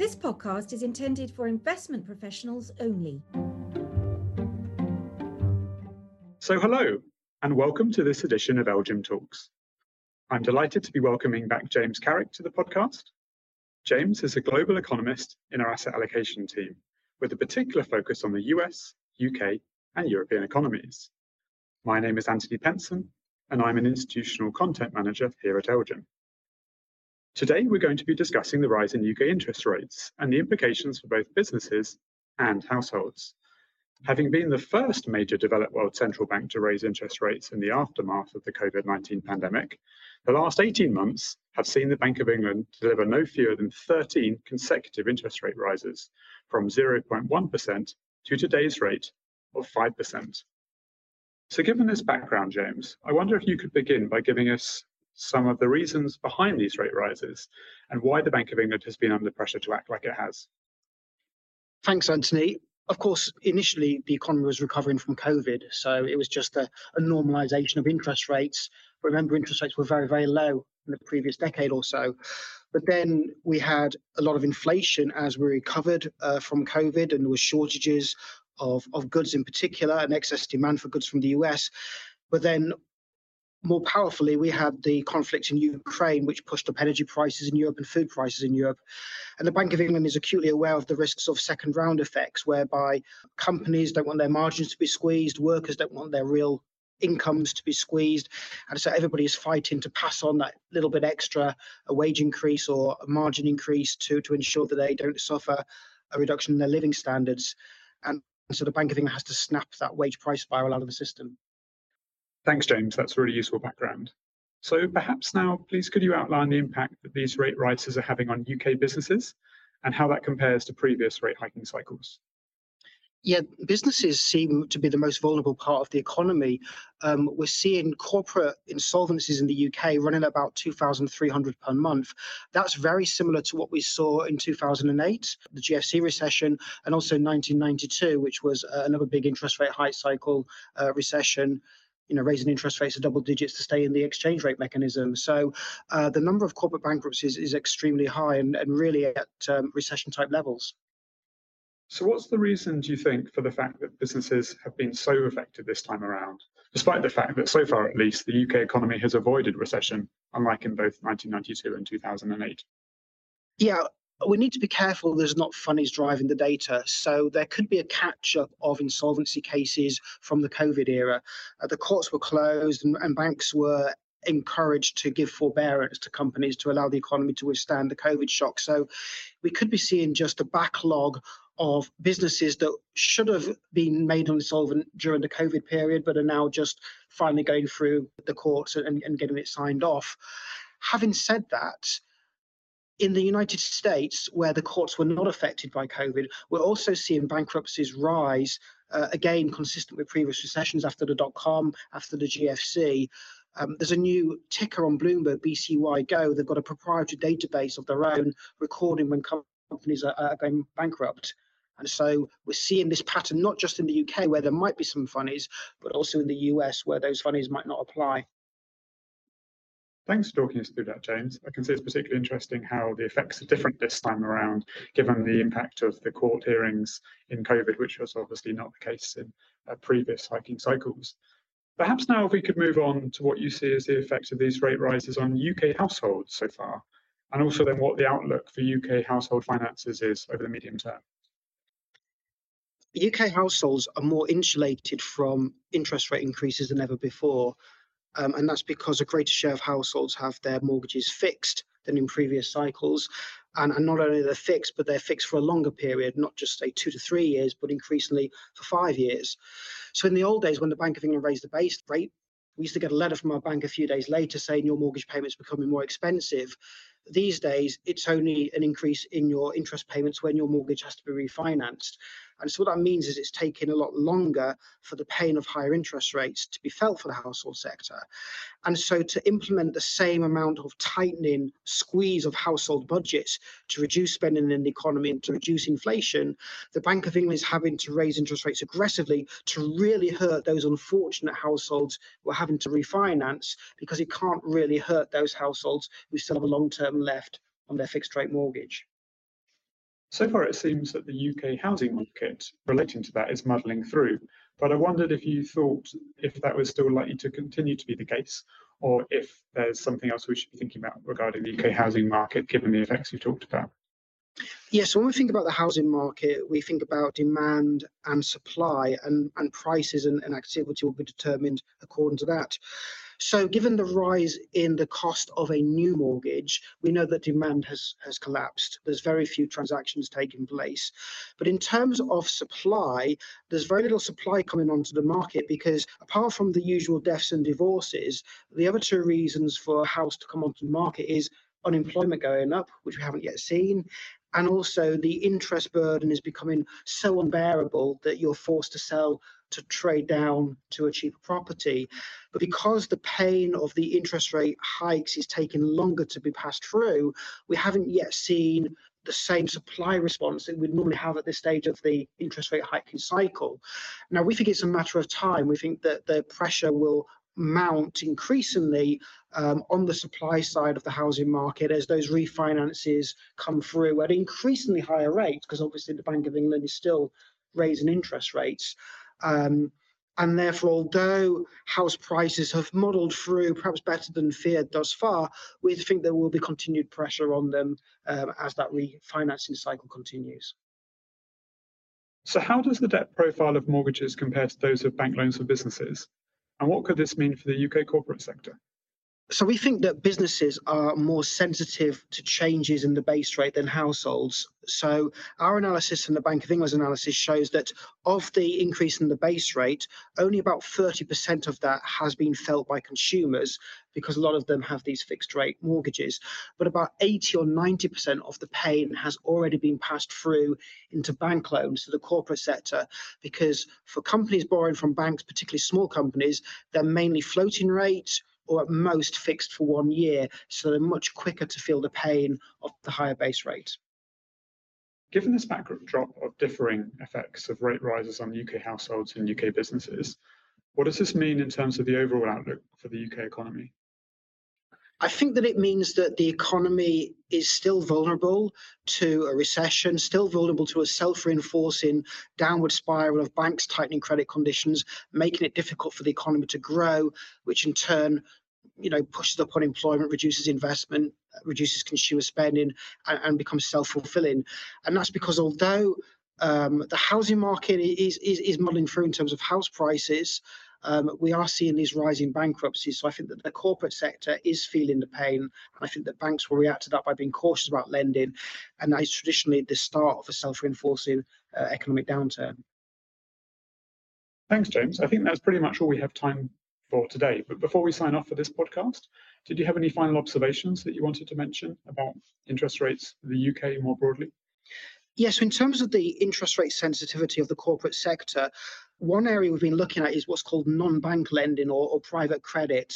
This podcast is intended for investment professionals only. So hello, and welcome to this edition of LGIM Talks. I'm delighted to be welcoming back James Carrick to the podcast. James is a global economist in our asset allocation team, with a particular focus on the US, UK, and European economies. My name is Anthony Penson, and I'm an institutional content manager here at LGIM. Today, we're going to be discussing the rise in UK interest rates and the implications for both businesses and households. Having been the first major developed world central bank to raise interest rates in the aftermath of the COVID-19 pandemic, the last 18 months have seen the Bank of England deliver no fewer than 13 consecutive interest rate rises, from 0.1% to today's rate of 5%. So given this background, James, I wonder if you could begin by giving us some of the reasons behind these rate rises and why the Bank of England has been under pressure to act like it has. Thanks, Anthony. Of course, initially the economy was recovering from COVID, so it was just a normalization of interest rates. But remember, interest rates were very, very low in the previous decade or so. But then we had a lot of inflation as we recovered from COVID, and there were shortages of goods in particular, and excess demand for goods from the US. But then more powerfully, we had the conflict in Ukraine, which pushed up energy prices in Europe and food prices in Europe. And the Bank of England is acutely aware of the risks of second round effects, whereby companies don't want their margins to be squeezed, workers don't want their real incomes to be squeezed. And so everybody is fighting to pass on that little bit extra, a wage increase or a margin increase to ensure that they don't suffer a reduction in their living standards. And so the Bank of England has to snap that wage price spiral out of the system. Thanks, James. That's a really useful background. So perhaps now, please, could you outline the impact that these rate rises are having on UK businesses and how that compares to previous rate hiking cycles? Yeah, businesses seem to be the most vulnerable part of the economy. We're seeing corporate insolvencies in the UK running at about 2,300 per month. That's very similar to what we saw in 2008, the GFC recession, and also 1992, which was another big interest rate hike cycle recession. Raising interest rates to double digits to stay in the exchange rate mechanism. So the number of corporate bankruptcies is extremely high and really at recession type levels. So what's the reason, do you think, for the fact that businesses have been so affected this time around, despite the fact that so far at least the UK economy has avoided recession, unlike in both 1992 and 2008? Yeah. We need to be careful there's not funnies driving the data. So there could be a catch-up of insolvency cases from the COVID era. The courts were closed and banks were encouraged to give forbearance to companies to allow the economy to withstand the COVID shock. So we could be seeing just a backlog of businesses that should have been made insolvent during the COVID period, but are now just finally going through the courts and getting it signed off. Having said that, in the United States, where the courts were not affected by COVID, we're also seeing bankruptcies rise, again, consistent with previous recessions after the dot-com, after the GFC. There's a new ticker on Bloomberg, BCY Go. They've got a proprietary database of their own recording when companies are going bankrupt. And so we're seeing this pattern, not just in the UK, where there might be some funnies, but also in the US, where those funnies might not apply. Thanks for talking us through that, James. I can see it's particularly interesting how the effects are different this time around, given the impact of the court hearings in COVID, which was obviously not the case in previous hiking cycles. Perhaps now if we could move on to what you see as the effect of these rate rises on UK households so far, and also then what the outlook for UK household finances is over the medium term. UK households are more insulated from interest rate increases than ever before. And that's because a greater share of households have their mortgages fixed than in previous cycles. And not only they're fixed, but they're fixed for a longer period, not just say 2 to 3 years, but increasingly for 5 years. So in the old days, when the Bank of England raised the base rate, we used to get a letter from our bank a few days later saying your mortgage payment's becoming more expensive. These days, it's only an increase in your interest payments when your mortgage has to be refinanced. And so what that means is it's taking a lot longer for the pain of higher interest rates to be felt for the household sector. And so to implement the same amount of tightening squeeze of household budgets to reduce spending in the economy and to reduce inflation, the Bank of England is having to raise interest rates aggressively to really hurt those unfortunate households who are having to refinance, because it can't really hurt those households who still have a long term left on their fixed rate mortgage. So far, it seems that the UK housing market relating to that is muddling through, but I wondered if you thought if that was still likely to continue to be the case, or if there's something else we should be thinking about regarding the UK housing market, given the effects you talked about. Yes, so when we think about the housing market, we think about demand and supply, and prices and activity will be determined according to that. So given the rise in the cost of a new mortgage, we know that demand has collapsed. There's very few transactions taking place. But in terms of supply, there's very little supply coming onto the market because apart from the usual deaths and divorces, the other two reasons for a house to come onto the market is unemployment going up, which we haven't yet seen, and also the interest burden is becoming so unbearable that you're forced to sell to trade down to a cheaper property. But because the pain of the interest rate hikes is taking longer to be passed through, we haven't yet seen the same supply response that we'd normally have at this stage of the interest rate hiking cycle. Now, we think it's a matter of time. We think that the pressure will mount increasingly on the supply side of the housing market as those refinances come through at increasingly higher rates, because obviously the Bank of England is still raising interest rates. And therefore, although house prices have modelled through perhaps better than feared thus far, we think there will be continued pressure on them as that refinancing cycle continues. So how does the debt profile of mortgages compare to those of bank loans for businesses? And what could this mean for the UK corporate sector? So we think that businesses are more sensitive to changes in the base rate than households. So our analysis and the Bank of England's analysis shows that of the increase in the base rate, only about 30% of that has been felt by consumers because a lot of them have these fixed rate mortgages. But about 80 or 90% of the pain has already been passed through into bank loans to the corporate sector, because for companies borrowing from banks, particularly small companies, they're mainly floating rate or at most fixed for 1 year, so they're much quicker to feel the pain of the higher base rate. Given this backdrop of differing effects of rate rises on UK households and UK businesses, what does this mean in terms of the overall outlook for the UK economy? I think that it means that the economy is still vulnerable to a recession, still vulnerable to a self-reinforcing downward spiral of banks tightening credit conditions, making it difficult for the economy to grow, which in turn, pushes up unemployment, reduces investment, reduces consumer spending, and becomes self-fulfilling. And that's because although the housing market is muddling through in terms of house prices, we are seeing these rising bankruptcies. So I think that the corporate sector is feeling the pain. And I think that banks will react to that by being cautious about lending. And that is traditionally the start of a self-reinforcing economic downturn. Thanks, James. I think that's pretty much all we have time for today. But before we sign off for this podcast, did you have any final observations that you wanted to mention about interest rates in the UK more broadly? Yes, so in terms of the interest rate sensitivity of the corporate sector, one area we've been looking at is what's called non-bank lending or private credit.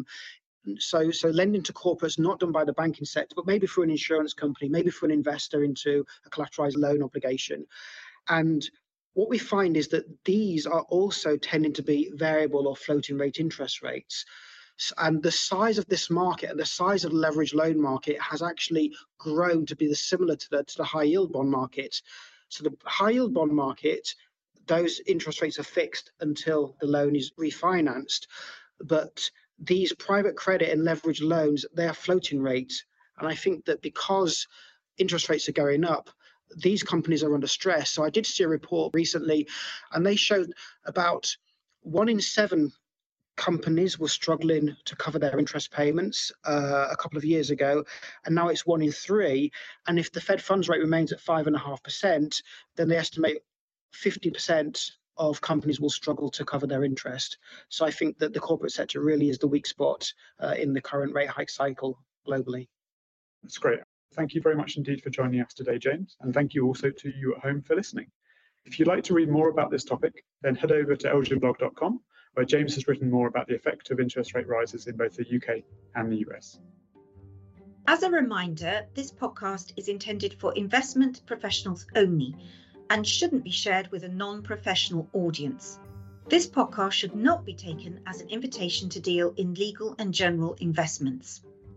So lending to corporates not done by the banking sector, but maybe through an insurance company, maybe through an investor into a collateralized loan obligation. And what we find is that these are also tending to be variable or floating rate interest rates. And the size of this market and the size of the leveraged loan market has actually grown to be similar to the high yield bond market. So the high yield bond market, those interest rates are fixed until the loan is refinanced. But these private credit and leveraged loans, they are floating rate. And I think that because interest rates are going up, these companies are under stress. So I did see a report recently, and they showed about 1 in 7 companies were struggling to cover their interest payments a couple of years ago, and now it's 1 in 3. And if the Fed funds rate remains at 5.5%, then they estimate 50% of companies will struggle to cover their interest. So I think that the corporate sector really is the weak spot in the current rate hike cycle globally. That's great. Thank you very much indeed for joining us today, James. And thank you also to you at home for listening. If you'd like to read more about this topic, then head over to elginblog.com, where James has written more about the effect of interest rate rises in both the UK and the US. As a reminder, this podcast is intended for investment professionals only and shouldn't be shared with a non-professional audience. This podcast should not be taken as an invitation to deal in legal and general investments.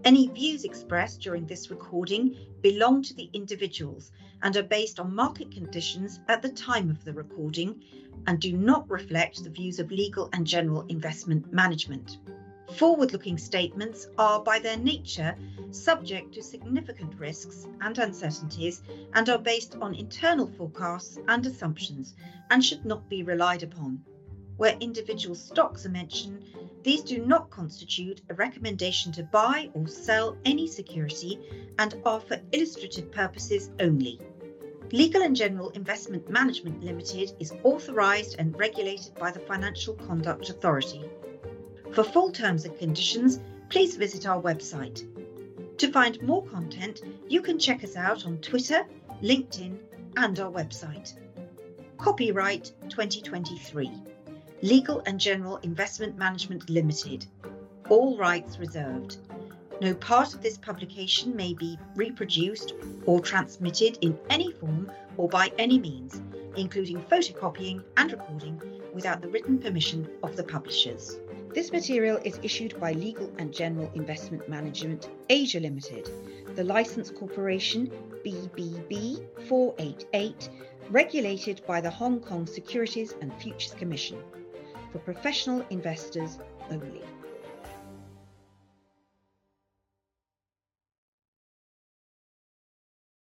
Any views expressed during this recording belong to the individuals and are based on market conditions at the time of the recording and do not reflect the views of Legal & General Investment Management. Forward-looking statements are by their nature subject to significant risks and uncertainties and are based on internal forecasts and assumptions and should not be relied upon. Where individual stocks are mentioned, these do not constitute a recommendation to buy or sell any security and are for illustrative purposes only. Legal & General Investment Management Limited is authorised and regulated by the Financial Conduct Authority. For full terms and conditions, please visit our website. To find more content, you can check us out on Twitter, LinkedIn, and our website. Copyright 2023. Legal & General Investment Management Limited. All rights reserved. No part of this publication may be reproduced or transmitted in any form or by any means, including photocopying and recording, without the written permission of the publishers. This material is issued by Legal & General Investment Management Asia Limited, the Licensed Corporation BBB 488, regulated by the Hong Kong Securities and Futures Commission, for professional investors only.